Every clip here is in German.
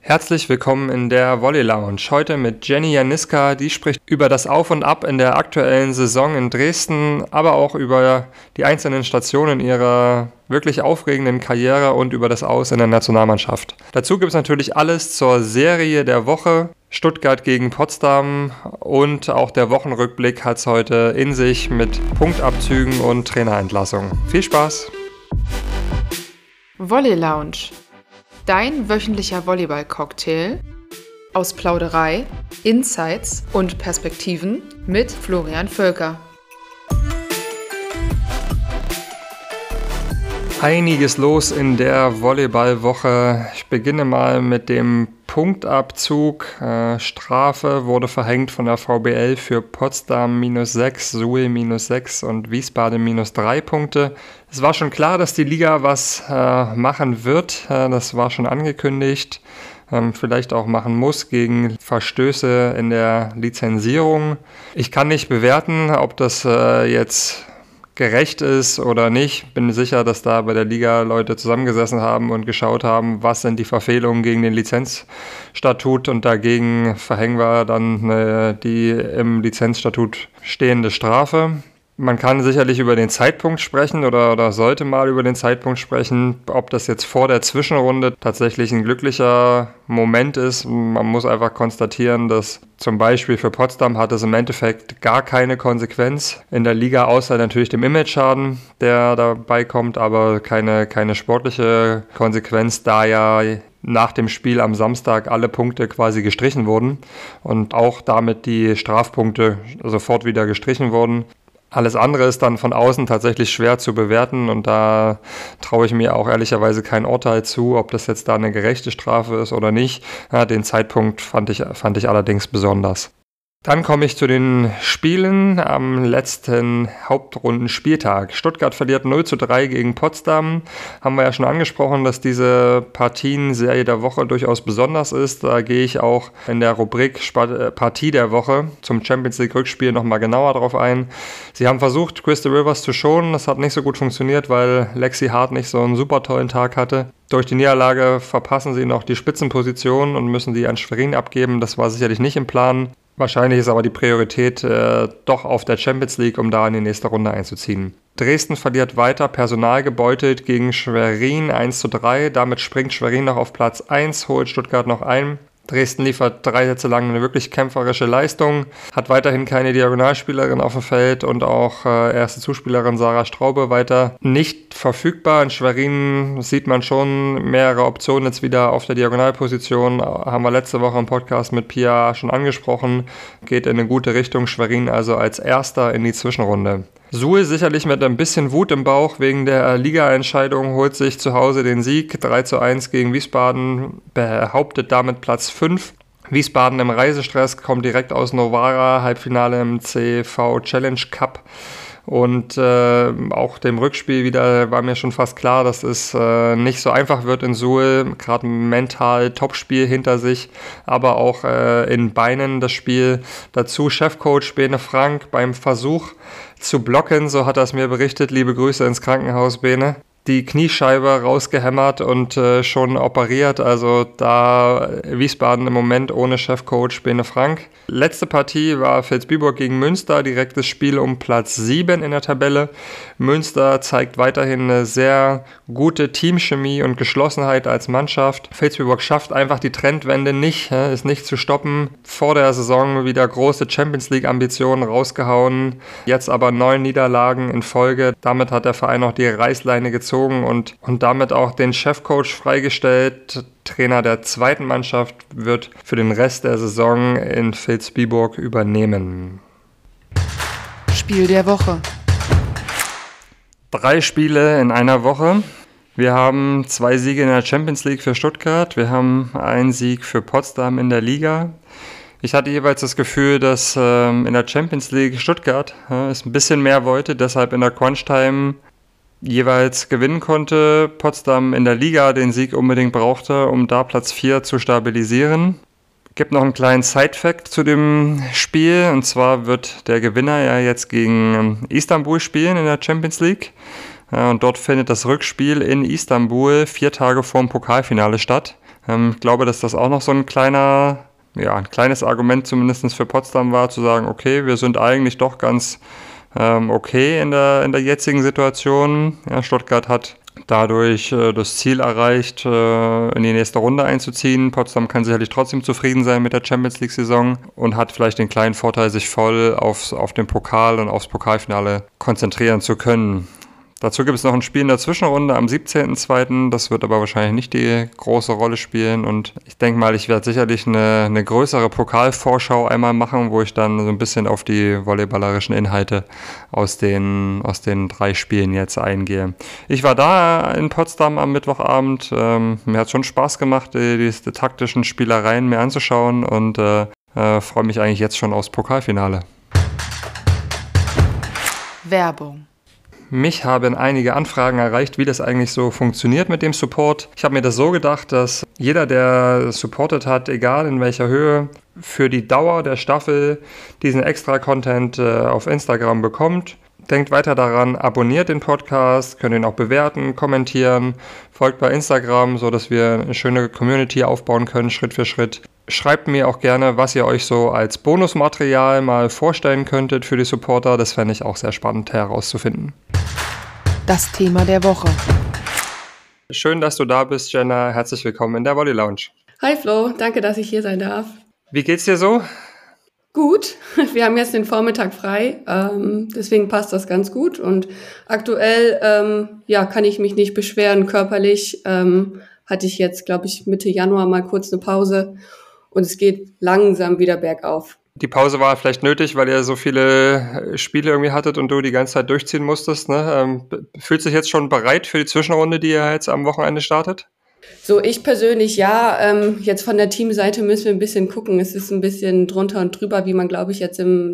Herzlich willkommen in der Volley Lounge. Heute mit Jenny Janiska, die spricht über das Auf und Ab in der aktuellen Saison in Dresden, aber auch über die einzelnen Stationen ihrer wirklich aufregenden Karriere und über das Aus in der Nationalmannschaft. Dazu gibt es natürlich alles zur Serie der Woche. Stuttgart gegen Potsdam und auch der Wochenrückblick hat es heute in sich mit Punktabzügen und Trainerentlassungen. Viel Spaß! Volley Lounge. Dein wöchentlicher Volleyball-Cocktail aus Plauderei, Insights und Perspektiven mit Florian Völker. Einiges los in der Volleyballwoche. Ich beginne mal mit dem Punktabzug. Strafe wurde verhängt von der VBL für Potsdam -6, Suhl -6 und Wiesbaden -3 Punkte. Es war schon klar, dass die Liga was machen wird. Das war schon angekündigt. Vielleicht auch machen muss gegen Verstöße in der Lizenzierung. Ich kann nicht bewerten, ob das jetzt gerecht ist oder nicht. Bin sicher, dass da bei der Liga Leute zusammengesessen haben und geschaut haben, was sind die Verfehlungen gegen den Lizenzstatut, und dagegen verhängen wir dann die im Lizenzstatut stehende Strafe. Man kann sicherlich über den Zeitpunkt sprechen oder sollte mal über den Zeitpunkt sprechen, ob das jetzt vor der Zwischenrunde tatsächlich ein glücklicher Moment ist. Man muss einfach konstatieren, dass zum Beispiel für Potsdam hat es im Endeffekt gar keine Konsequenz in der Liga, außer natürlich dem Image-Schaden, der dabei kommt, aber keine sportliche Konsequenz, da ja nach dem Spiel am Samstag alle Punkte quasi gestrichen wurden und auch damit die Strafpunkte sofort wieder gestrichen wurden. Alles andere ist dann von außen tatsächlich schwer zu bewerten, und da traue ich mir auch ehrlicherweise kein Urteil zu, ob das jetzt da eine gerechte Strafe ist oder nicht. Ja, den Zeitpunkt fand ich allerdings besonders. Dann komme ich zu den Spielen am letzten Hauptrundenspieltag. Stuttgart verliert 0:3 gegen Potsdam. Haben wir ja schon angesprochen, dass diese Partienserie der Woche durchaus besonders ist. Da gehe ich auch in der Rubrik Partie der Woche zum Champions League Rückspiel nochmal genauer drauf ein. Sie haben versucht, Crystal Rivers zu schonen. Das hat nicht so gut funktioniert, weil Lexi Hart nicht so einen super tollen Tag hatte. Durch die Niederlage verpassen sie noch die Spitzenposition und müssen die an Schwerin abgeben. Das war sicherlich nicht im Plan. Wahrscheinlich ist aber die Priorität doch auf der Champions League, um da in die nächste Runde einzuziehen. Dresden verliert weiter, Personal gebeutelt gegen Schwerin 1:3. Damit springt Schwerin noch auf Platz 1, holt Stuttgart noch ein. Dresden liefert 3 Sätze lang eine wirklich kämpferische Leistung, hat weiterhin keine Diagonalspielerin auf dem Feld und auch erste Zuspielerin Sarah Straube weiter nicht verfügbar. In Schwerin sieht man schon mehrere Optionen jetzt wieder auf der Diagonalposition. Haben wir letzte Woche im Podcast mit Pia schon angesprochen. Geht in eine gute Richtung. Schwerin also als Erster in die Zwischenrunde. Suhl sicherlich mit ein bisschen Wut im Bauch wegen der Liga-Entscheidung, holt sich zu Hause den Sieg. 3:1 gegen Wiesbaden, behauptet damit Platz 5. Wiesbaden im Reisestress, kommt direkt aus Novara, Halbfinale im CV Challenge Cup. Und auch dem Rückspiel wieder war mir schon fast klar, dass es nicht so einfach wird in Suhl. Gerade mental Topspiel hinter sich, aber auch in Beinen das Spiel. Dazu Chefcoach Bene Frank beim Versuch zu blocken, so hat er es mir berichtet. Liebe Grüße ins Krankenhaus, Bene. Die Kniescheibe rausgehämmert und schon operiert, also da Wiesbaden im Moment ohne Chefcoach Bene Frank. Letzte Partie war Vilsbiburg gegen Münster, direktes Spiel um Platz 7 in der Tabelle. Münster zeigt weiterhin eine sehr gute Teamchemie und Geschlossenheit als Mannschaft. Vilsbiburg schafft einfach die Trendwende nicht, ist nicht zu stoppen. Vor der Saison wieder große Champions League Ambitionen rausgehauen, jetzt aber 9 Niederlagen in Folge. Damit hat der Verein auch die Reißleine gezogen und damit auch den Chefcoach freigestellt. Trainer der zweiten Mannschaft wird für den Rest der Saison in Vilsbiburg übernehmen. Spiel der Woche. 3 Spiele in einer Woche. Wir haben 2 Siege in der Champions League für Stuttgart. Wir haben einen Sieg für Potsdam in der Liga. Ich hatte jeweils das Gefühl, dass in der Champions League Stuttgart es ein bisschen mehr wollte, deshalb in der Crunch-Time jeweils gewinnen konnte. Potsdam in der Liga den Sieg unbedingt brauchte, um da Platz 4 zu stabilisieren. Gibt noch einen kleinen Side-Fact zu dem Spiel, und zwar wird der Gewinner ja jetzt gegen Istanbul spielen in der Champions League. Und dort findet das Rückspiel in Istanbul 4 Tage vor dem Pokalfinale statt. Ich glaube, dass das auch noch so ein kleines Argument zumindest für Potsdam war, zu sagen, okay, wir sind eigentlich doch ganz okay in der jetzigen Situation. Ja, Stuttgart hat dadurch das Ziel erreicht, in die nächste Runde einzuziehen. Potsdam kann sicherlich trotzdem zufrieden sein mit der Champions-League-Saison und hat vielleicht den kleinen Vorteil, sich voll auf den Pokal und aufs Pokalfinale konzentrieren zu können. Dazu gibt es noch ein Spiel in der Zwischenrunde am 17.02. Das wird aber wahrscheinlich nicht die große Rolle spielen. Und ich denke mal, ich werde sicherlich eine größere Pokalvorschau einmal machen, wo ich dann so ein bisschen auf die volleyballerischen Inhalte aus den 3 Spielen jetzt eingehe. Ich war da in Potsdam am Mittwochabend. Mir hat schon Spaß gemacht, die taktischen Spielereien mir anzuschauen und freue mich eigentlich jetzt schon aufs Pokalfinale. Werbung. Mich haben einige Anfragen erreicht, wie das eigentlich so funktioniert mit dem Support. Ich habe mir das so gedacht, dass jeder, der supportet hat, egal in welcher Höhe, für die Dauer der Staffel diesen Extra-Content auf Instagram bekommt. Denkt weiter daran, abonniert den Podcast, könnt ihn auch bewerten, kommentieren, folgt bei Instagram, sodass wir eine schöne Community aufbauen können, Schritt für Schritt. Schreibt mir auch gerne, was ihr euch so als Bonusmaterial mal vorstellen könntet für die Supporter. Das fände ich auch sehr spannend herauszufinden. Das Thema der Woche. Schön, dass du da bist, Jenna. Herzlich willkommen in der Volley Lounge. Hi Flo, danke, dass ich hier sein darf. Wie geht's dir so? Gut, wir haben jetzt den Vormittag frei, deswegen passt das ganz gut und aktuell kann ich mich nicht beschweren. Körperlich hatte ich jetzt, glaube ich, Mitte Januar mal kurz eine Pause und es geht langsam wieder bergauf. Die Pause war vielleicht nötig, weil ihr so viele Spiele irgendwie hattet und du die ganze Zeit durchziehen musstest, ne? Fühlst du dich jetzt schon bereit für die Zwischenrunde, die ihr jetzt am Wochenende startet? So, ich persönlich ja. Jetzt von der Teamseite müssen wir ein bisschen gucken. Es ist ein bisschen drunter und drüber, wie man, glaube ich, jetzt im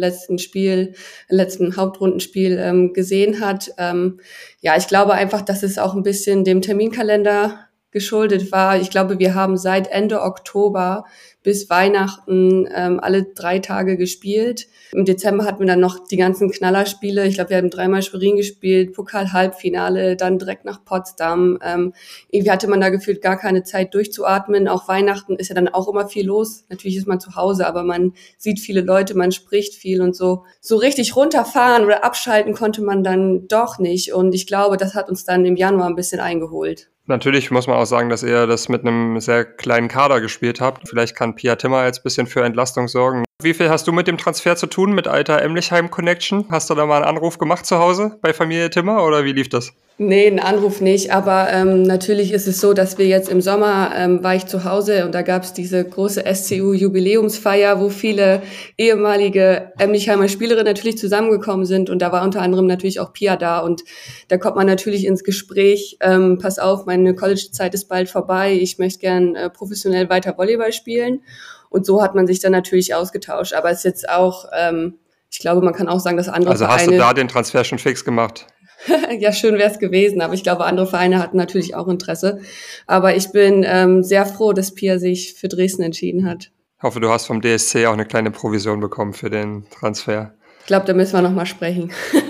letzten Hauptrundenspiel gesehen hat. Ich glaube einfach, dass es auch ein bisschen dem Terminkalender geschuldet war. Ich glaube, wir haben seit Ende Oktober bis Weihnachten alle 3 Tage gespielt. Im Dezember hatten wir dann noch die ganzen Knallerspiele. Ich glaube, wir haben 3-mal Schwerin gespielt, Pokal-Halbfinale, dann direkt nach Potsdam. Irgendwie hatte man da gefühlt gar keine Zeit durchzuatmen. Auch Weihnachten ist ja dann auch immer viel los. Natürlich ist man zu Hause, aber man sieht viele Leute, man spricht viel und so. So richtig runterfahren oder abschalten konnte man dann doch nicht. Und ich glaube, das hat uns dann im Januar ein bisschen eingeholt. Natürlich muss man auch sagen, dass ihr das mit einem sehr kleinen Kader gespielt habt. Vielleicht kann Pia Timmer jetzt ein bisschen für Entlastung sorgen. Wie viel hast du mit dem Transfer zu tun, mit alter Emlichheim-Connection? Hast du da mal einen Anruf gemacht zu Hause bei Familie Timmer oder wie lief das? Nee, einen Anruf nicht, aber natürlich ist es so, dass wir jetzt im Sommer war ich zu Hause und da gab es diese große SCU-Jubiläumsfeier, wo viele ehemalige Emlichheimer Spielerinnen natürlich zusammengekommen sind und da war unter anderem natürlich auch Pia da und da kommt man natürlich ins Gespräch, pass auf, meine College-Zeit ist bald vorbei, ich möchte gern professionell weiter Volleyball spielen und so hat man sich dann natürlich ausgetauscht, aber es ist jetzt auch, ich glaube, man kann auch sagen, dass andere Vereine... Also hast du da den Transfer schon fix gemacht? Ja, schön wäre es gewesen, aber ich glaube, andere Vereine hatten natürlich auch Interesse. Aber ich bin sehr froh, dass Pia sich für Dresden entschieden hat. Ich hoffe, du hast vom DSC auch eine kleine Provision bekommen für den Transfer. Ich glaube, da müssen wir nochmal sprechen.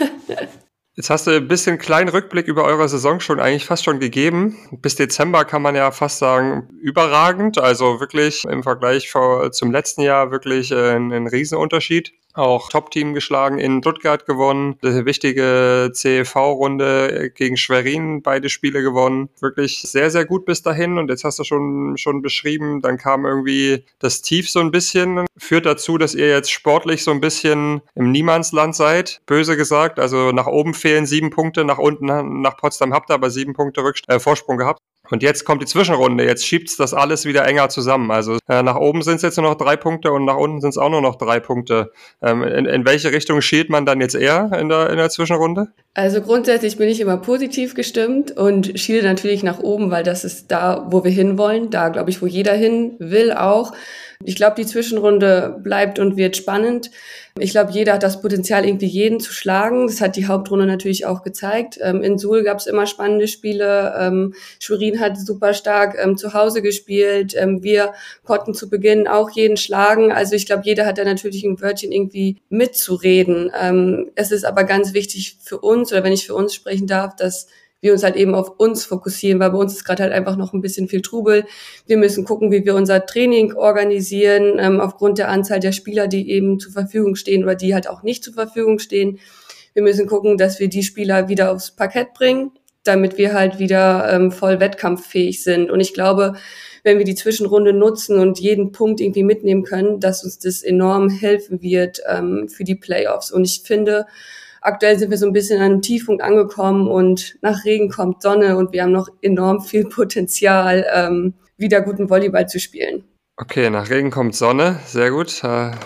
Jetzt hast du ein bisschen kleinen Rückblick über eure Saison schon eigentlich fast schon gegeben. Bis Dezember kann man ja fast sagen, überragend. Also wirklich im Vergleich zum letzten Jahr wirklich ein Riesenunterschied. Auch Top-Team geschlagen, in Stuttgart gewonnen, eine wichtige CEV-Runde gegen Schwerin, beide Spiele gewonnen. Wirklich sehr, sehr gut bis dahin und jetzt hast du schon beschrieben, dann kam irgendwie das Tief so ein bisschen, führt dazu, dass ihr jetzt sportlich so ein bisschen im Niemandsland seid, böse gesagt, also nach oben fehlen 7 Punkte, nach unten, nach Potsdam habt ihr aber 7 Punkte Vorsprung gehabt. Und jetzt kommt die Zwischenrunde, jetzt schiebt's das alles wieder enger zusammen. Also nach oben sind es jetzt nur noch 3 Punkte und nach unten sind es auch nur noch 3 Punkte. In welche Richtung schielt man dann jetzt eher in der Zwischenrunde? Also grundsätzlich bin ich immer positiv gestimmt und schiele natürlich nach oben, weil das ist da, wo wir hinwollen. Da, glaube ich, wo jeder hin will auch. Ich glaube, die Zwischenrunde bleibt und wird spannend. Ich glaube, jeder hat das Potenzial, irgendwie jeden zu schlagen. Das hat die Hauptrunde natürlich auch gezeigt. In Suhl gab es immer spannende Spiele. Schwerin hat super stark zu Hause gespielt. Wir konnten zu Beginn auch jeden schlagen. Also ich glaube, jeder hat da natürlich ein Wörtchen irgendwie mitzureden. Es ist aber ganz wichtig für uns, oder wenn ich für uns sprechen darf, dass wir uns halt eben auf uns fokussieren, weil bei uns ist gerade halt einfach noch ein bisschen viel Trubel. Wir müssen gucken, wie wir unser Training organisieren, aufgrund der Anzahl der Spieler, die eben zur Verfügung stehen oder die halt auch nicht zur Verfügung stehen. Wir müssen gucken, dass wir die Spieler wieder aufs Parkett bringen, damit wir halt wieder voll wettkampffähig sind. Und ich glaube, wenn wir die Zwischenrunde nutzen und jeden Punkt irgendwie mitnehmen können, dass uns das enorm helfen wird für die Playoffs. Und ich finde, aktuell sind wir so ein bisschen an einem Tiefpunkt angekommen und nach Regen kommt Sonne und wir haben noch enorm viel Potenzial, wieder guten Volleyball zu spielen. Okay, nach Regen kommt Sonne, sehr gut.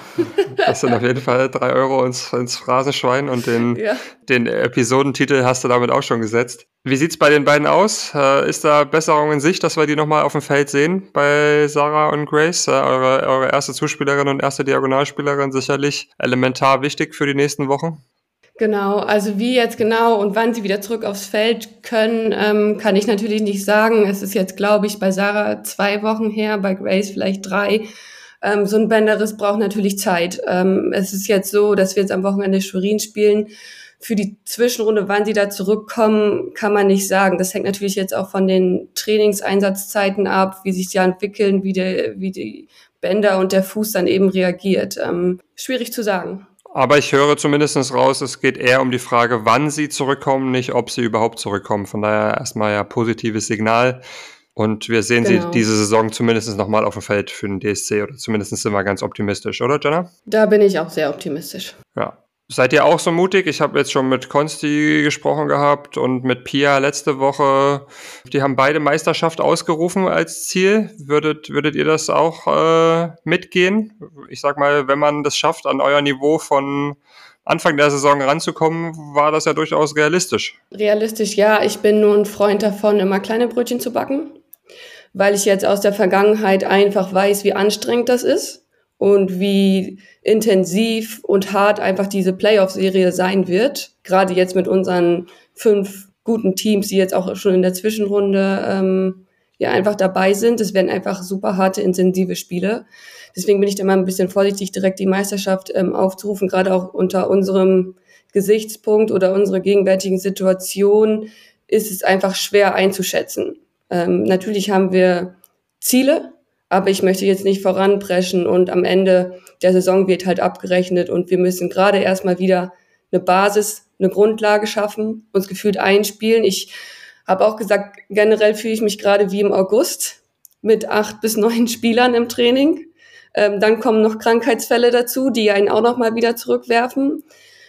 Das sind auf jeden Fall 3 Euro ins Phrasenschwein und den Episodentitel hast du damit auch schon gesetzt. Wie sieht's bei den beiden aus? Ist da Besserung in Sicht, dass wir die nochmal auf dem Feld sehen bei Sarah und Grace? Eure erste Zuspielerin und erste Diagonalspielerin sicherlich elementar wichtig für die nächsten Wochen. Genau, also wie jetzt genau und wann sie wieder zurück aufs Feld können, kann ich natürlich nicht sagen. Es ist jetzt, glaube ich, bei Sarah 2 Wochen her, bei Grace vielleicht 3. So ein Bänderriss braucht natürlich Zeit. Es ist jetzt so, dass wir jetzt am Wochenende Schwerin spielen. Für die Zwischenrunde, wann sie da zurückkommen, kann man nicht sagen. Das hängt natürlich jetzt auch von den Trainingseinsatzzeiten ab, wie sich die entwickeln, wie die Bänder und der Fuß dann eben reagiert. Schwierig zu sagen. Aber ich höre zumindest raus, es geht eher um die Frage, wann sie zurückkommen, nicht ob sie überhaupt zurückkommen. Von daher erstmal ja positives Signal. Und wir sehen sie diese Saison zumindest nochmal auf dem Feld für den DSC oder zumindest sind wir ganz optimistisch, oder Jenna? Da bin ich auch sehr optimistisch. Ja. Seid ihr auch so mutig? Ich habe jetzt schon mit Konsti gesprochen gehabt und mit Pia letzte Woche. Die haben beide Meisterschaft ausgerufen als Ziel. Würdet ihr das auch mitgehen? Ich sag mal, wenn man das schafft, an euer Niveau von Anfang der Saison ranzukommen, war das ja durchaus realistisch. Realistisch, ja. Ich bin nur ein Freund davon, immer kleine Brötchen zu backen, weil ich jetzt aus der Vergangenheit einfach weiß, wie anstrengend das ist. Und wie intensiv und hart einfach diese Playoff-Serie sein wird. Gerade jetzt mit unseren 5 guten Teams, die jetzt auch schon in der Zwischenrunde einfach dabei sind. Es werden einfach super harte, intensive Spiele. Deswegen bin ich da mal ein bisschen vorsichtig, direkt die Meisterschaft aufzurufen, gerade auch unter unserem Gesichtspunkt oder unserer gegenwärtigen Situation ist es einfach schwer einzuschätzen. Natürlich haben wir Ziele, aber ich möchte jetzt nicht voranpreschen und am Ende der Saison wird halt abgerechnet und wir müssen gerade erstmal wieder eine Basis, eine Grundlage schaffen, uns gefühlt einspielen. Ich habe auch gesagt, generell fühle ich mich gerade wie im August mit 8 bis 9 Spielern im Training. Dann kommen noch Krankheitsfälle dazu, die einen auch noch mal wieder zurückwerfen.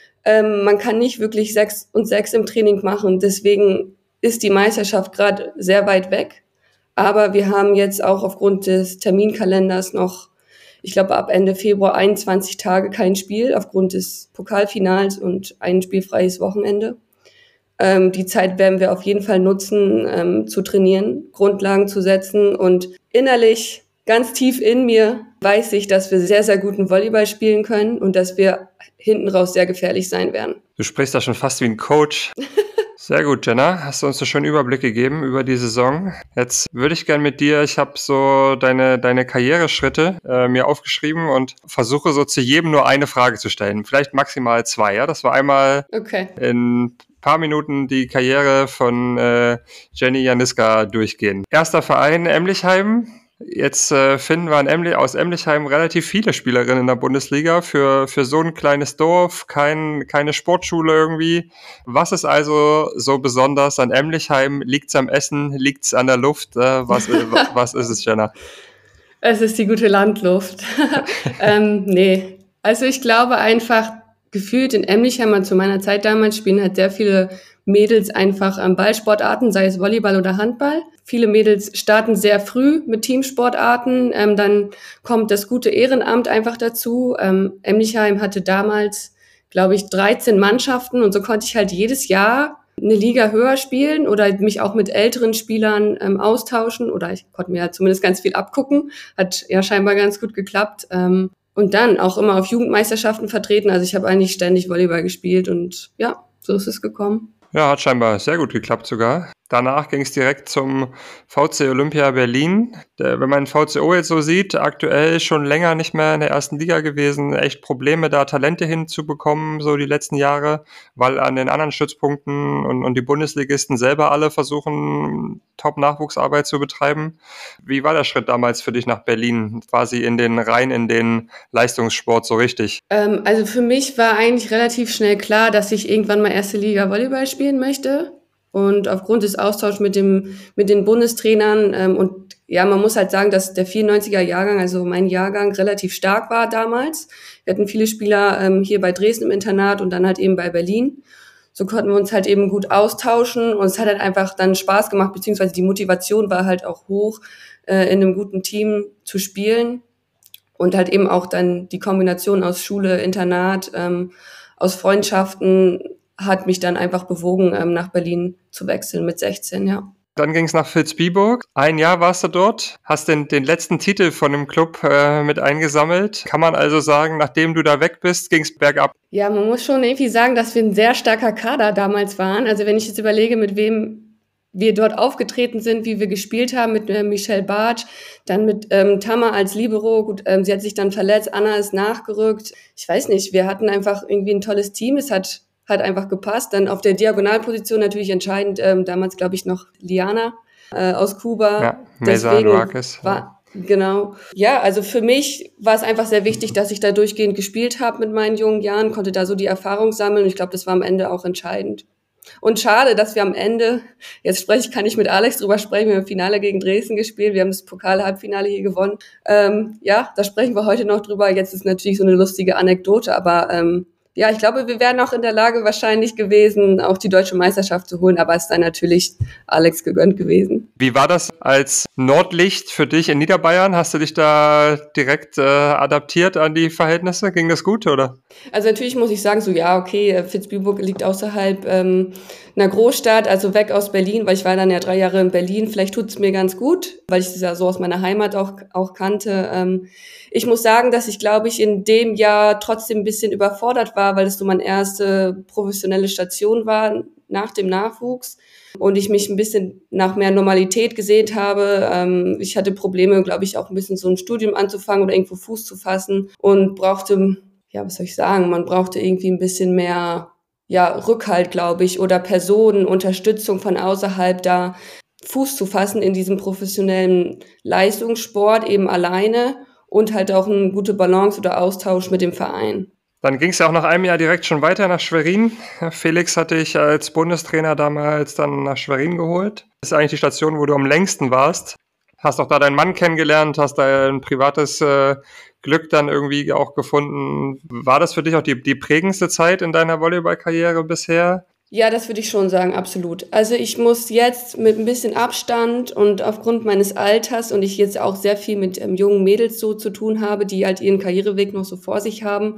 Man kann nicht wirklich 6 und 6 im Training machen. Deswegen ist die Meisterschaft gerade sehr weit weg. Aber wir haben jetzt auch aufgrund des Terminkalenders noch, ich glaube, ab Ende Februar 21 Tage kein Spiel, aufgrund des Pokalfinals und ein spielfreies Wochenende. Die Zeit werden wir auf jeden Fall nutzen, zu trainieren, Grundlagen zu setzen. Und innerlich, ganz tief in mir, weiß ich, dass wir sehr, sehr guten Volleyball spielen können und dass wir hinten raus sehr gefährlich sein werden. Du sprichst da schon fast wie ein Coach. Sehr gut, Jenna. Hast du uns einen schönen Überblick gegeben über die Saison. Jetzt würde ich gerne mit dir, ich habe so deine Karriereschritte mir aufgeschrieben und versuche so zu jedem nur eine Frage zu stellen. Vielleicht maximal 2, ja? Das war einmal in ein paar Minuten die Karriere von Jenny Janiska durchgehen. Erster Verein Emlichheim. Jetzt finden wir aus Emlichheim relativ viele Spielerinnen in der Bundesliga für so ein kleines Dorf, keine Sportschule irgendwie. Was ist also so besonders an Emlichheim? Liegt's am Essen? Liegt's an der Luft? Was ist es, Jenna? Es ist die gute Landluft. Nee, also ich glaube einfach, gefühlt in Emlichheim, zu meiner Zeit damals, spielen halt sehr viele Mädels einfach Ballsportarten, sei es Volleyball oder Handball. Viele Mädels starten sehr früh mit Teamsportarten. Dann kommt das gute Ehrenamt einfach dazu. Emlichheim hatte damals, glaube ich, 13 Mannschaften und so konnte ich halt jedes Jahr eine Liga höher spielen oder mich auch mit älteren Spielern austauschen oder ich konnte mir ja zumindest ganz viel abgucken. Hat ja scheinbar ganz gut geklappt. Und dann auch immer auf Jugendmeisterschaften vertreten. Also ich habe eigentlich ständig Volleyball gespielt und ja, so ist es gekommen. Ja, hat scheinbar sehr gut geklappt sogar. Danach ging es direkt zum VC Olympia Berlin. Wenn man VCO jetzt so sieht, aktuell schon länger nicht mehr in der ersten Liga gewesen, echt Probleme da Talente hinzubekommen, so die letzten Jahre, weil an den anderen Stützpunkten und die Bundesligisten selber alle versuchen, Top-Nachwuchsarbeit zu betreiben. Wie war der Schritt damals für dich nach Berlin, quasi in den Leistungssport so richtig? Also für mich war eigentlich relativ schnell klar, dass ich irgendwann mal erste Liga Volleyball spielen möchte. Und aufgrund des Austauschs mit den Bundestrainern, und ja, man muss halt sagen, dass der 94er Jahrgang, also mein Jahrgang, relativ stark war damals. Wir hatten viele Spieler hier bei Dresden im Internat und dann halt eben bei Berlin. So konnten wir uns halt eben gut austauschen und es hat halt einfach dann Spaß gemacht, beziehungsweise die Motivation war halt auch hoch, in einem guten Team zu spielen. Und halt eben auch dann die Kombination aus Schule, Internat, aus Freundschaften hat mich dann einfach bewogen, nach Berlin zu wechseln mit 16, ja. Dann ging es nach Vilsbiburg. Ein Jahr warst du dort, hast den letzten Titel von dem Club mit eingesammelt. Kann man also sagen, nachdem du da weg bist, ging es bergab? Ja, man muss schon irgendwie sagen, dass wir ein sehr starker Kader damals waren. Also wenn ich jetzt überlege, mit wem wir dort aufgetreten sind, wie wir gespielt haben, mit Michelle Bartsch, dann mit Tamar als Libero. Gut, sie hat sich dann verletzt, Anna ist nachgerückt. Ich weiß nicht, wir hatten einfach irgendwie ein tolles Team. Es hat einfach gepasst. Dann auf der Diagonalposition natürlich entscheidend, damals glaube ich noch Liana aus Kuba. Ja, Mesa Duarquez. Genau. Ja, also für mich war es einfach sehr wichtig, dass ich da durchgehend gespielt habe mit meinen jungen Jahren, konnte da so die Erfahrung sammeln und ich glaube, das war am Ende auch entscheidend. Und schade, dass wir am Ende, kann ich mit Alex drüber sprechen, wir haben im Finale gegen Dresden gespielt, wir haben das Pokal-Halbfinale hier gewonnen. Ja, da sprechen wir heute noch drüber. Jetzt ist natürlich so eine lustige Anekdote, aber ja, ich glaube, wir wären auch in der Lage wahrscheinlich gewesen, auch die deutsche Meisterschaft zu holen, aber es ist dann natürlich Alex gegönnt gewesen. Wie war das als Nordlicht für dich in Niederbayern? Hast du dich da direkt adaptiert an die Verhältnisse? Ging das gut, oder? Also natürlich muss ich sagen, so ja, okay, Vilsbiburg liegt außerhalb einer Großstadt, also weg aus Berlin, weil ich war dann ja 3 Jahre in Berlin. Vielleicht tut's mir ganz gut, weil ich es ja so aus meiner Heimat auch kannte. Ich muss sagen, dass ich, glaube ich, in dem Jahr trotzdem ein bisschen überfordert war, weil es so meine erste professionelle Station war nach dem Nachwuchs und ich mich ein bisschen nach mehr Normalität gesehnt habe. Ich hatte Probleme, glaube ich, auch ein bisschen so ein Studium anzufangen oder irgendwo Fuß zu fassen und brauchte, ja, was soll ich sagen, man brauchte irgendwie ein bisschen mehr, ja, Rückhalt, glaube ich, oder Personen, Unterstützung von außerhalb, da Fuß zu fassen in diesem professionellen Leistungssport eben alleine und halt auch eine gute Balance oder Austausch mit dem Verein. Dann ging es ja auch nach einem Jahr direkt schon weiter nach Schwerin. Felix hatte ich als Bundestrainer damals dann nach Schwerin geholt. Das ist eigentlich die Station, wo du am längsten warst. Hast auch da deinen Mann kennengelernt, hast da ein privates Glück dann irgendwie auch gefunden. War das für dich auch die prägendste Zeit in deiner Volleyballkarriere bisher? Ja, das würde ich schon sagen, absolut. Also ich muss jetzt mit ein bisschen Abstand und aufgrund meines Alters und ich jetzt auch sehr viel mit jungen Mädels so zu tun habe, die halt ihren Karriereweg noch so vor sich haben,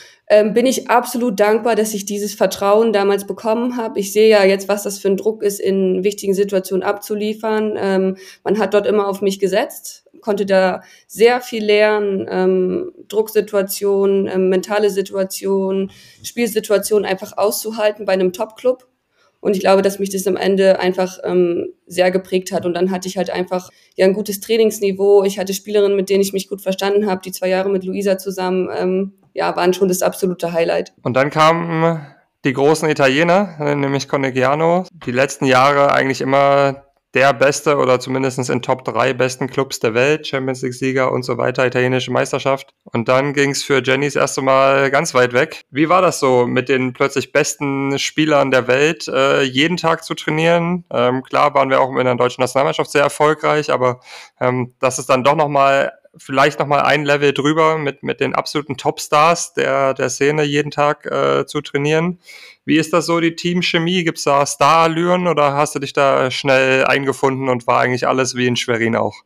bin ich absolut dankbar, dass ich dieses Vertrauen damals bekommen habe. Ich sehe ja jetzt, was das für ein Druck ist, in wichtigen Situationen abzuliefern. Man hat dort immer auf mich gesetzt, konnte da sehr viel lernen, Drucksituationen, mentale Situationen, Spielsituationen einfach auszuhalten bei einem Top-Club. Und ich glaube, dass mich das am Ende einfach sehr geprägt hat. Und dann hatte ich halt einfach ja ein gutes Trainingsniveau. Ich hatte Spielerinnen, mit denen ich mich gut verstanden habe. Die 2 Jahre mit Luisa zusammen waren schon das absolute Highlight. Und dann kamen die großen Italiener, nämlich Conegliano. Die letzten Jahre eigentlich immer der beste oder zumindest in Top 3 besten Clubs der Welt, Champions League-Sieger und so weiter, italienische Meisterschaft. Und dann ging es für Jenny das erste Mal ganz weit weg. Wie war das so, mit den plötzlich besten Spielern der Welt jeden Tag zu trainieren? Klar waren wir auch in der deutschen Nationalmannschaft sehr erfolgreich, aber das ist dann doch vielleicht nochmal ein Level drüber mit den absoluten Topstars der Szene jeden Tag zu trainieren. Wie ist das so, die Teamchemie? Gibt es da Starallüren oder hast du dich da schnell eingefunden und war eigentlich alles wie in Schwerin auch?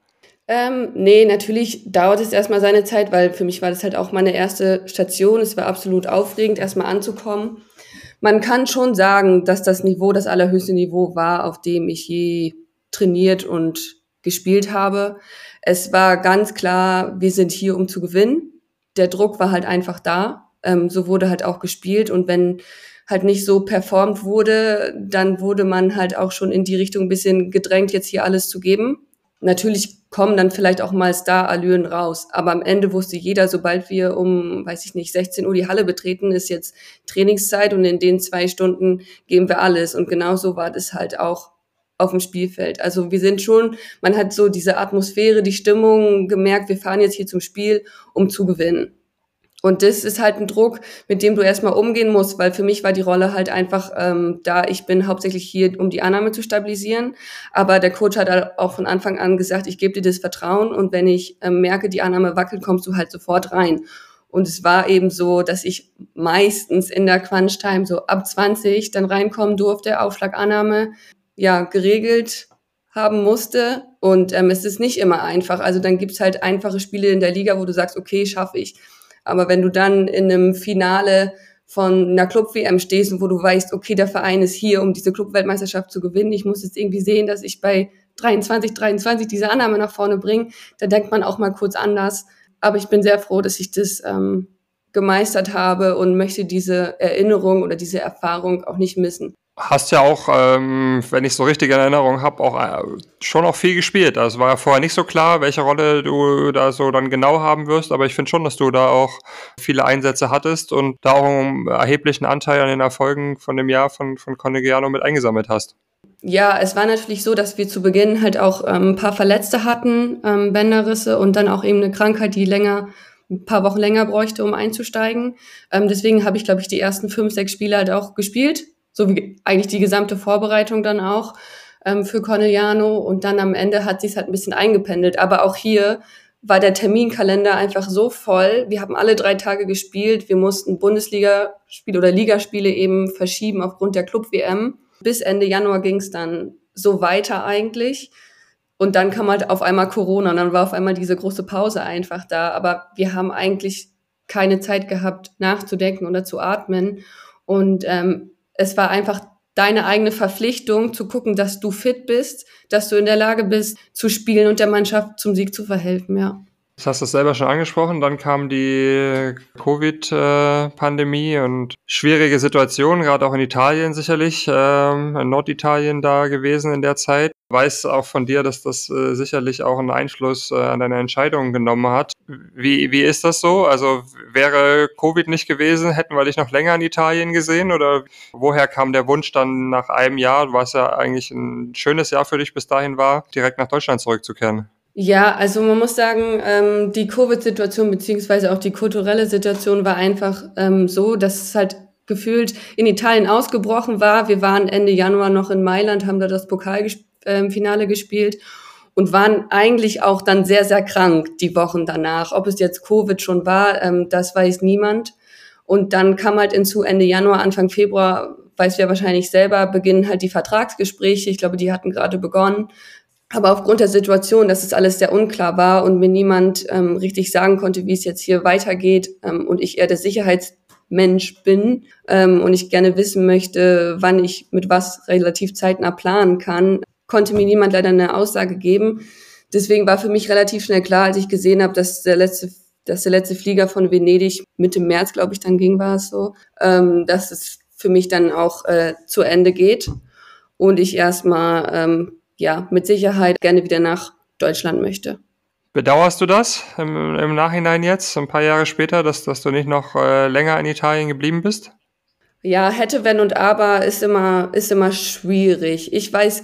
Nee, natürlich dauert es erstmal seine Zeit, weil für mich war das halt auch meine erste Station. Es war absolut aufregend, erstmal anzukommen. Man kann schon sagen, dass das Niveau das allerhöchste Niveau war, auf dem ich je trainiert und gespielt habe. Es war ganz klar, wir sind hier, um zu gewinnen. Der Druck war halt einfach da. So wurde halt auch gespielt. Und wenn halt nicht so performt wurde, dann wurde man halt auch schon in die Richtung ein bisschen gedrängt, jetzt hier alles zu geben. Natürlich kommen dann vielleicht auch mal Star-Allüren raus, aber am Ende wusste jeder, sobald wir um, 16 Uhr die Halle betreten, ist jetzt Trainingszeit und in den 2 Stunden geben wir alles. Und genauso war das halt auch auf dem Spielfeld. Also man hat so diese Atmosphäre, die Stimmung gemerkt, wir fahren jetzt hier zum Spiel, um zu gewinnen. Und das ist halt ein Druck, mit dem du erstmal umgehen musst, weil für mich war die Rolle halt einfach ich bin hauptsächlich hier, um die Annahme zu stabilisieren. Aber der Coach hat halt auch von Anfang an gesagt, ich gebe dir das Vertrauen und wenn ich merke, die Annahme wackelt, kommst du halt sofort rein. Und es war eben so, dass ich meistens in der Crunch-Time so ab 20 dann reinkommen durfte, Aufschlagannahme, geregelt haben musste. Und es ist nicht immer einfach. Also dann gibt's halt einfache Spiele in der Liga, wo du sagst, okay, schaffe ich. Aber wenn du dann in einem Finale von einer Club-WM stehst und wo du weißt, okay, der Verein ist hier, um diese Club-Weltmeisterschaft zu gewinnen, ich muss jetzt irgendwie sehen, dass ich bei 23 diese Annahme nach vorne bringe, da denkt man auch mal kurz anders. Aber ich bin sehr froh, dass ich das gemeistert habe und möchte diese Erinnerung oder diese Erfahrung auch nicht missen. Hast ja auch, wenn ich so richtig in Erinnerung habe, auch schon auch viel gespielt. Also es war ja vorher nicht so klar, welche Rolle du da so dann genau haben wirst, aber ich finde schon, dass du da auch viele Einsätze hattest und da auch einen erheblichen Anteil an den Erfolgen von dem Jahr von Conegliano mit eingesammelt hast. Ja, es war natürlich so, dass wir zu Beginn halt auch ein paar Verletzte hatten, Bänderrisse und dann auch eben eine Krankheit, die ein paar Wochen länger bräuchte, um einzusteigen. Deswegen habe ich, glaube ich, die ersten 5, 6 Spiele halt auch gespielt. So wie eigentlich die gesamte Vorbereitung dann auch für Conegliano. Und dann am Ende hat sich's halt ein bisschen eingependelt. Aber auch hier war der Terminkalender einfach so voll. Wir haben alle 3 Tage gespielt. Wir mussten Bundesligaspiele oder Ligaspiele eben verschieben aufgrund der Club-WM. Bis Ende Januar ging's dann so weiter eigentlich. Und dann kam halt auf einmal Corona und dann war auf einmal diese große Pause einfach da. Aber wir haben eigentlich keine Zeit gehabt, nachzudenken oder zu atmen. Und es war einfach deine eigene Verpflichtung, zu gucken, dass du fit bist, dass du in der Lage bist, zu spielen und der Mannschaft zum Sieg zu verhelfen, ja. Das hast du selber schon angesprochen, dann kam die Covid-Pandemie und schwierige Situation, gerade auch in Italien sicherlich, in Norditalien da gewesen in der Zeit. Ich weiß auch von dir, dass das sicherlich auch einen Einfluss an deine Entscheidungen genommen hat. Wie ist das so? Also wäre Covid nicht gewesen, hätten wir dich noch länger in Italien gesehen? Oder woher kam der Wunsch dann nach einem Jahr, was ja eigentlich ein schönes Jahr für dich bis dahin war, direkt nach Deutschland zurückzukehren? Ja, also man muss sagen, die Covid-Situation beziehungsweise auch die kulturelle Situation war einfach so, dass es halt gefühlt in Italien ausgebrochen war. Wir waren Ende Januar noch in Mailand, haben da das Pokalfinale gespielt und waren eigentlich auch dann sehr, sehr krank die Wochen danach. Ob es jetzt Covid schon war, das weiß niemand. Und dann kam halt hinzu Ende Januar, Anfang Februar, weißt du ja wahrscheinlich selber, beginnen halt die Vertragsgespräche. Ich glaube, die hatten gerade begonnen. Aber aufgrund der Situation, dass es alles sehr unklar war und mir niemand richtig sagen konnte, wie es jetzt hier weitergeht und ich eher der Sicherheitsmensch bin und ich gerne wissen möchte, wann ich mit was relativ zeitnah planen kann, konnte mir niemand leider eine Aussage geben. Deswegen war für mich relativ schnell klar, als ich gesehen habe, dass der letzte Flieger von Venedig Mitte März, glaube ich, dann ging, war es so, dass es für mich dann auch zu Ende geht und ich erstmal mit Sicherheit gerne wieder nach Deutschland möchte. Bedauerst du das im Nachhinein jetzt, ein paar Jahre später, dass du nicht noch länger in Italien geblieben bist? Ja, hätte, wenn und aber ist immer schwierig.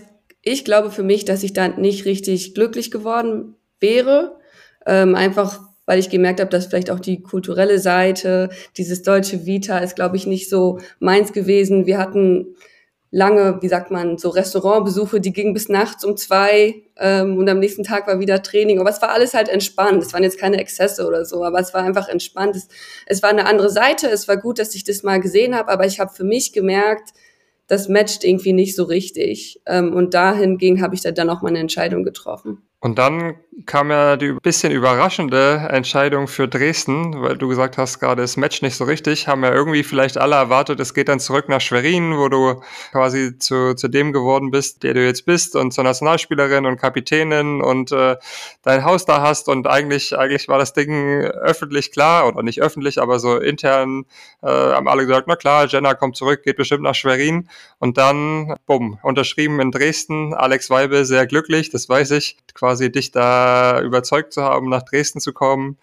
Ich glaube für mich, dass ich da nicht richtig glücklich geworden wäre. Einfach, weil ich gemerkt habe, dass vielleicht auch die kulturelle Seite, dieses deutsche Vita ist, glaube ich, nicht so meins gewesen. Wir hatten lange, so Restaurantbesuche, die gingen bis nachts um 2 und am nächsten Tag war wieder Training. Aber es war alles halt entspannt. Es waren jetzt keine Exzesse oder so, aber es war einfach entspannt. Es war eine andere Seite. Es war gut, dass ich das mal gesehen habe, aber ich habe für mich gemerkt, das matcht irgendwie nicht so richtig. Und dahingehend habe ich dann auch mal eine Entscheidung getroffen. Und dann kam ja die bisschen überraschende Entscheidung für Dresden, weil du gesagt hast, gerade das Match nicht so richtig, haben ja irgendwie vielleicht alle erwartet, es geht dann zurück nach Schwerin, wo du quasi zu dem geworden bist, der du jetzt bist und zur Nationalspielerin und Kapitänin und dein Haus da hast und eigentlich war das Ding öffentlich klar oder nicht öffentlich, aber so intern haben alle gesagt, na klar, Jenna kommt zurück, geht bestimmt nach Schwerin und dann, bumm, unterschrieben in Dresden, Alex Weibel sehr glücklich, das weiß ich, quasi dich da überzeugt zu haben, nach Dresden zu kommen.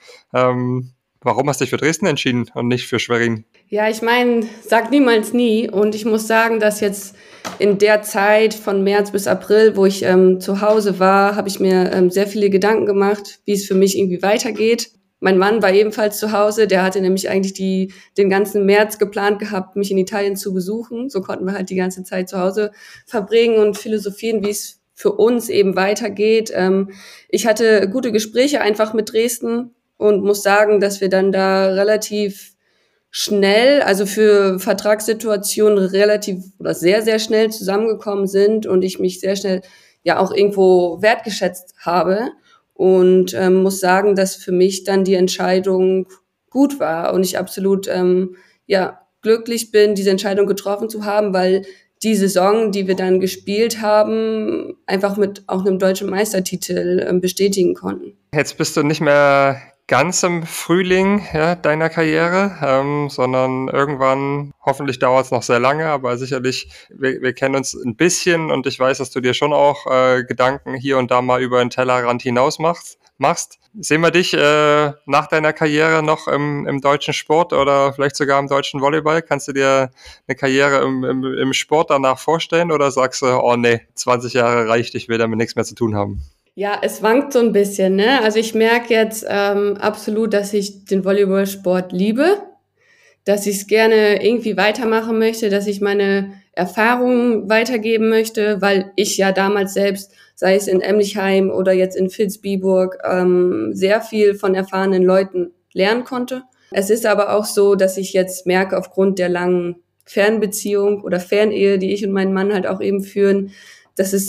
Warum hast du dich für Dresden entschieden und nicht für Schwerin? Ja, ich meine, sag niemals nie. Und ich muss sagen, dass jetzt in der Zeit von März bis April, wo ich zu Hause war, habe ich mir sehr viele Gedanken gemacht, wie es für mich irgendwie weitergeht. Mein Mann war ebenfalls zu Hause. Der hatte nämlich eigentlich den ganzen März geplant gehabt, mich in Italien zu besuchen. So konnten wir halt die ganze Zeit zu Hause verbringen und philosophieren, wie es für uns eben weitergeht. Ich hatte gute Gespräche einfach mit Dresden und muss sagen, dass wir dann da relativ schnell, also für Vertragssituationen relativ oder sehr, sehr schnell zusammengekommen sind und ich mich sehr schnell ja auch irgendwo wertgeschätzt habe und muss sagen, dass für mich dann die Entscheidung gut war und ich absolut glücklich bin, diese Entscheidung getroffen zu haben, weil die Saison, die wir dann gespielt haben, einfach mit auch einem deutschen Meistertitel bestätigen konnten. Jetzt bist du nicht mehr ganz im Frühling deiner Karriere, sondern irgendwann, hoffentlich dauert es noch sehr lange, aber sicherlich, wir kennen uns ein bisschen und ich weiß, dass du dir schon auch Gedanken hier und da mal über den Tellerrand hinaus machst. Sehen wir dich nach deiner Karriere noch im deutschen Sport oder vielleicht sogar im deutschen Volleyball? Kannst du dir eine Karriere im Sport danach vorstellen oder sagst du, oh nee, 20 Jahre reicht, ich will damit nichts mehr zu tun haben? Ja, es wankt so ein bisschen, ne? Also ich merke jetzt absolut, dass ich den Volleyballsport liebe, dass ich es gerne irgendwie weitermachen möchte, dass ich meine Erfahrungen weitergeben möchte, weil ich ja damals selbst, sei es in Emlichheim oder jetzt in Vilsbiburg, sehr viel von erfahrenen Leuten lernen konnte. Es ist aber auch so, dass ich jetzt merke, aufgrund der langen Fernbeziehung oder Fernehe, die ich und mein Mann halt auch eben führen, dass es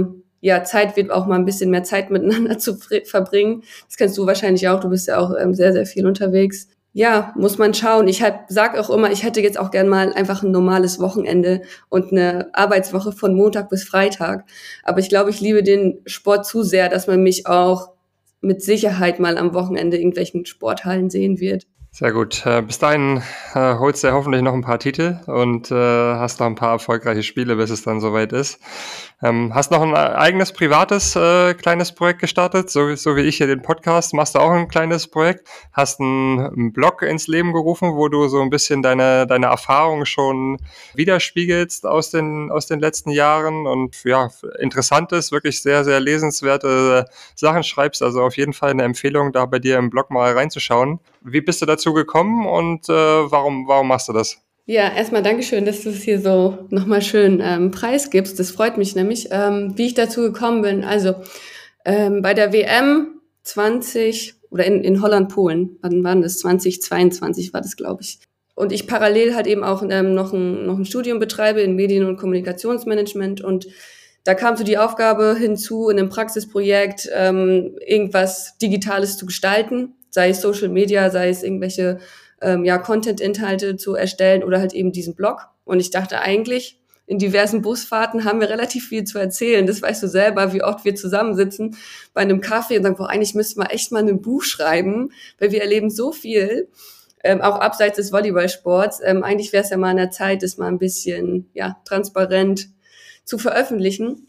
Zeit wird, auch mal ein bisschen mehr Zeit miteinander zu verbringen. Das kennst du wahrscheinlich auch. Du bist ja auch sehr, sehr viel unterwegs. Ja, muss man schauen. Ich sag auch immer, ich hätte jetzt auch gern mal einfach ein normales Wochenende und eine Arbeitswoche von Montag bis Freitag. Aber ich glaube, ich liebe den Sport zu sehr, dass man mich auch mit Sicherheit mal am Wochenende in irgendwelchen Sporthallen sehen wird. Sehr gut. Bis dahin holst du ja hoffentlich noch ein paar Titel und hast noch ein paar erfolgreiche Spiele, bis es dann soweit ist. Hast noch ein eigenes privates kleines Projekt gestartet, so wie ich hier den Podcast. Machst du auch ein kleines Projekt? Hast einen Blog ins Leben gerufen, wo du so ein bisschen deine Erfahrungen schon widerspiegelst aus den letzten Jahren und ja, interessantes, wirklich sehr, sehr lesenswerte Sachen schreibst. Also auf jeden Fall eine Empfehlung, da bei dir im Blog mal reinzuschauen. Wie bist du dazu gekommen und warum machst du das? Ja, erstmal Dankeschön, dass du es hier so nochmal schön preisgibst. Das freut mich nämlich, wie ich dazu gekommen bin. Also bei der WM 20 oder in Holland-Polen, wann war das? 2022 war das, glaube ich. Und ich parallel halt eben auch noch ein Studium betreibe in Medien- und Kommunikationsmanagement und da kam so die Aufgabe hinzu, in einem Praxisprojekt irgendwas Digitales zu gestalten, sei es Social Media, sei es irgendwelche Content-Inhalte zu erstellen oder halt eben diesen Blog. Und ich dachte eigentlich, in diversen Busfahrten haben wir relativ viel zu erzählen. Das weißt du selber, wie oft wir zusammensitzen bei einem Kaffee und sagen, boah, eigentlich müssten wir echt mal ein Buch schreiben, weil wir erleben so viel, auch abseits des Volleyballsports. Eigentlich wäre es ja mal an der Zeit, das mal ein bisschen transparent zu veröffentlichen.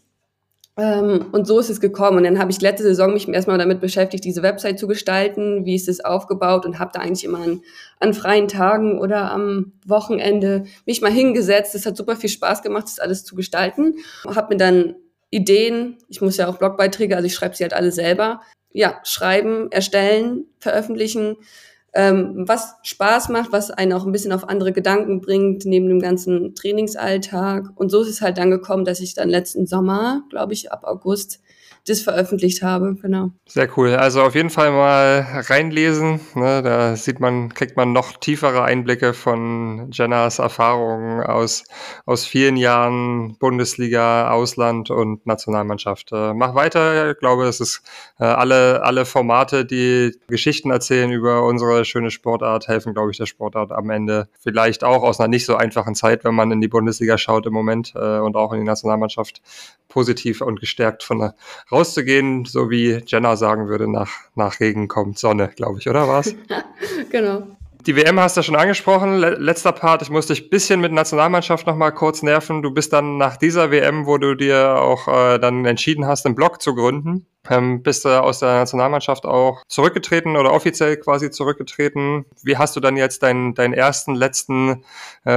Und so ist es gekommen. Und dann habe ich letzte Saison mich erstmal damit beschäftigt, diese Website zu gestalten, wie ist es aufgebaut und habe da eigentlich immer an freien Tagen oder am Wochenende mich mal hingesetzt. Es hat super viel Spaß gemacht, das alles zu gestalten. Habe mir dann Ideen, ich muss ja auch Blogbeiträge, also ich schreibe sie halt alle selber, schreiben, erstellen, veröffentlichen, was Spaß macht, was einen auch ein bisschen auf andere Gedanken bringt, neben dem ganzen Trainingsalltag. Und so ist es halt dann gekommen, dass ich dann letzten Sommer, glaube ich, ab August das veröffentlicht habe, genau. Sehr cool. Also auf jeden Fall mal reinlesen. Ne? Da kriegt man noch tiefere Einblicke von Jennas Erfahrungen aus vielen Jahren Bundesliga, Ausland und Nationalmannschaft. Mach weiter. Ich glaube, es ist alle Formate, die Geschichten erzählen über unsere schöne Sportart, helfen, glaube ich, der Sportart am Ende. Vielleicht auch aus einer nicht so einfachen Zeit, wenn man in die Bundesliga schaut im Moment und auch in die Nationalmannschaft, positiv und gestärkt rauszugehen, so wie Jenna sagen würde, nach Regen kommt Sonne, glaube ich, oder was? Genau. Die WM hast du schon angesprochen, letzter Part, ich muss dich ein bisschen mit Nationalmannschaft noch mal kurz nerven. Du bist dann nach dieser WM, wo du dir auch dann entschieden hast, einen Blog zu gründen, bist du aus der Nationalmannschaft auch zurückgetreten oder offiziell quasi zurückgetreten. Wie hast du dann jetzt deinen letzten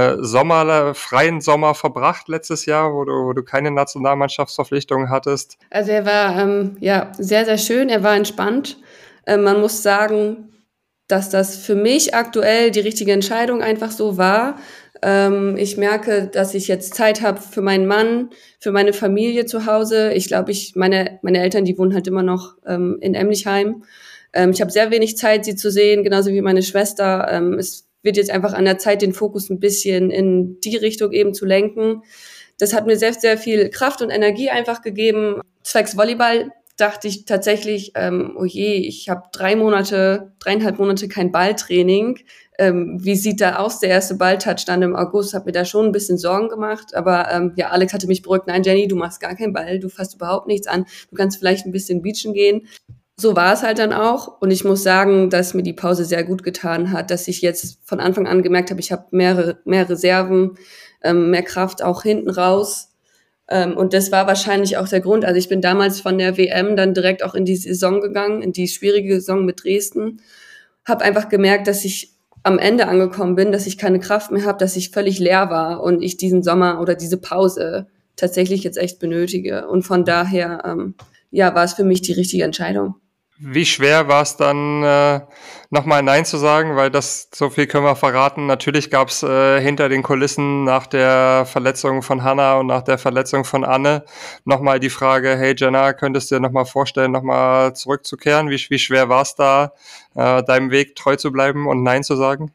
freien Sommer verbracht letztes Jahr, wo du keine Nationalmannschaftsverpflichtung hattest? Also er war sehr, sehr schön, er war entspannt. Man muss sagen, dass das für mich aktuell die richtige Entscheidung einfach so war. Ich merke, dass ich jetzt Zeit habe für meinen Mann, für meine Familie zu Hause. Ich glaube, meine Eltern, die wohnen halt immer noch in Emlichheim. Ich habe sehr wenig Zeit, sie zu sehen, genauso wie meine Schwester. Es wird jetzt einfach an der Zeit, den Fokus ein bisschen in die Richtung eben zu lenken. Das hat mir sehr, sehr viel Kraft und Energie einfach gegeben. Zwecks Volleyball dachte ich tatsächlich, oh je, ich habe 3,5 Monate kein Balltraining. Wie sieht da aus? Der erste Balltouch stand im August, habe mir da schon ein bisschen Sorgen gemacht. Aber Alex hatte mich beruhigt, nein, Jenny, du machst gar keinen Ball, du fasst überhaupt nichts an. Du kannst vielleicht ein bisschen beachen gehen. So war es halt dann auch. Und ich muss sagen, dass mir die Pause sehr gut getan hat, dass ich jetzt von Anfang an gemerkt habe, ich habe mehr Reserven, mehr Kraft auch hinten raus. Und das war wahrscheinlich auch der Grund. Also ich bin damals von der WM dann direkt auch in die Saison gegangen, in die schwierige Saison mit Dresden. Habe einfach gemerkt, dass ich am Ende angekommen bin, dass ich keine Kraft mehr habe, dass ich völlig leer war und ich diesen Sommer oder diese Pause tatsächlich jetzt echt benötige. Und von daher war es für mich die richtige Entscheidung. Wie schwer war es dann, nochmal Nein zu sagen? Weil so viel können wir verraten. Natürlich gab es hinter den Kulissen nach der Verletzung von Hannah und nach der Verletzung von Anne nochmal die Frage, hey Jenna, könntest du dir nochmal vorstellen, nochmal zurückzukehren? Wie schwer war es da, deinem Weg treu zu bleiben und Nein zu sagen?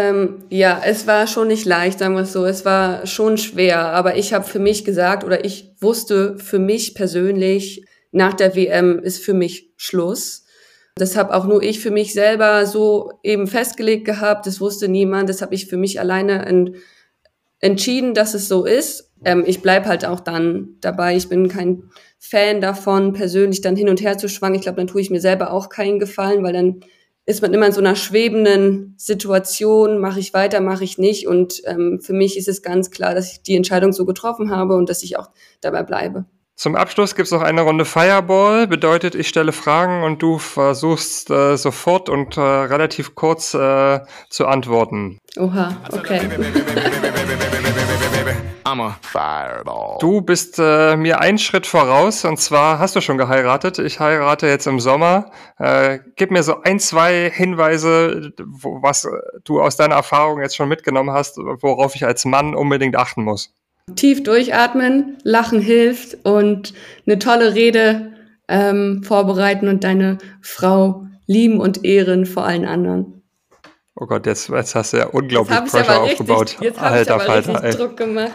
Es war schon nicht leicht, sagen wir es so. Es war schon schwer, aber ich habe für mich gesagt, oder ich wusste für mich persönlich, nach der WM ist für mich Schluss. Das habe auch nur ich für mich selber so eben festgelegt gehabt. Das wusste niemand. Das habe ich für mich alleine entschieden, dass es so ist. Ich bleib halt auch dann dabei. Ich bin kein Fan davon, persönlich dann hin und her zu schwanken. Ich glaube, dann tue ich mir selber auch keinen Gefallen, weil dann ist man immer in so einer schwebenden Situation. Mache ich weiter, mache ich nicht. Und für mich ist es ganz klar, dass ich die Entscheidung so getroffen habe und dass ich auch dabei bleibe. Zum Abschluss gibt's noch eine Runde Fireball. Bedeutet, ich stelle Fragen und du versuchst sofort und relativ kurz zu antworten. Oha, okay. Du bist mir einen Schritt voraus, und zwar hast du schon geheiratet. Ich heirate jetzt im Sommer. Gib mir so 2 Hinweise, was du aus deiner Erfahrung jetzt schon mitgenommen hast, worauf ich als Mann unbedingt achten muss. Tief durchatmen, lachen hilft und eine tolle Rede vorbereiten und deine Frau lieben und ehren vor allen anderen. Oh Gott, jetzt hast du ja unglaublich Pressure aufgebaut. Jetzt habe ich aber richtig Druck gemacht.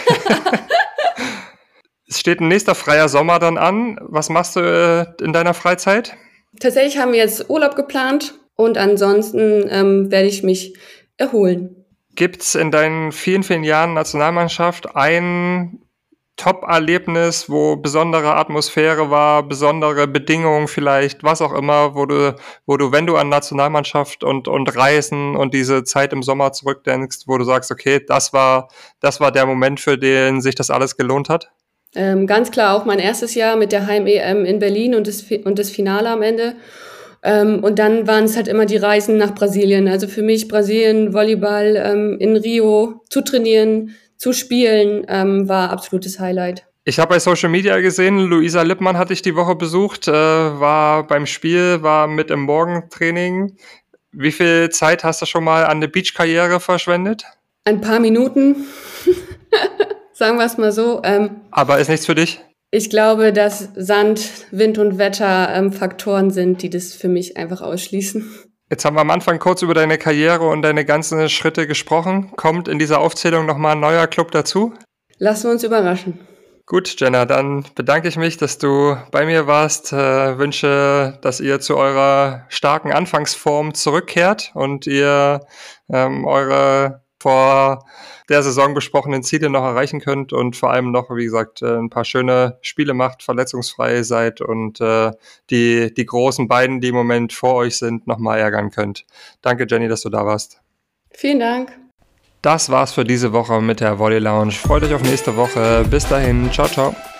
Es steht ein nächster freier Sommer dann an. Was machst du in deiner Freizeit? Tatsächlich haben wir jetzt Urlaub geplant und ansonsten werde ich mich erholen. Gibt's in deinen vielen, vielen Jahren Nationalmannschaft ein Top-Erlebnis, wo besondere Atmosphäre war, besondere Bedingungen vielleicht, was auch immer, wo du, wenn du an Nationalmannschaft und Reisen und diese Zeit im Sommer zurückdenkst, wo du sagst, okay, das war der Moment, für den sich das alles gelohnt hat? Ganz klar auch mein erstes Jahr mit der Heim-EM in Berlin und das Finale am Ende. Und dann waren es halt immer die Reisen nach Brasilien. Also für mich Brasilien, Volleyball, in Rio zu trainieren, zu spielen, war absolutes Highlight. Ich habe bei Social Media gesehen, Luisa Lippmann hatte ich die Woche besucht, war beim Spiel, war mit im Morgentraining. Wie viel Zeit hast du schon mal an der Beach-Karriere verschwendet? Ein paar Minuten, sagen wir es mal so. Aber ist nichts für dich? Ich glaube, dass Sand, Wind und Wetter Faktoren sind, die das für mich einfach ausschließen. Jetzt haben wir am Anfang kurz über deine Karriere und deine ganzen Schritte gesprochen. Kommt in dieser Aufzählung nochmal ein neuer Club dazu? Lassen wir uns überraschen. Gut, Jenna, dann bedanke ich mich, dass du bei mir warst. Wünsche, dass ihr zu eurer starken Anfangsform zurückkehrt und ihr eure vor der Saison besprochenen Ziele noch erreichen könnt und vor allem noch, wie gesagt, ein paar schöne Spiele macht, verletzungsfrei seid und die großen beiden, die im Moment vor euch sind, nochmal ärgern könnt. Danke, Jenny, dass du da warst. Vielen Dank. Das war's für diese Woche mit der Volley Lounge. Freut euch auf nächste Woche. Bis dahin. Ciao, ciao.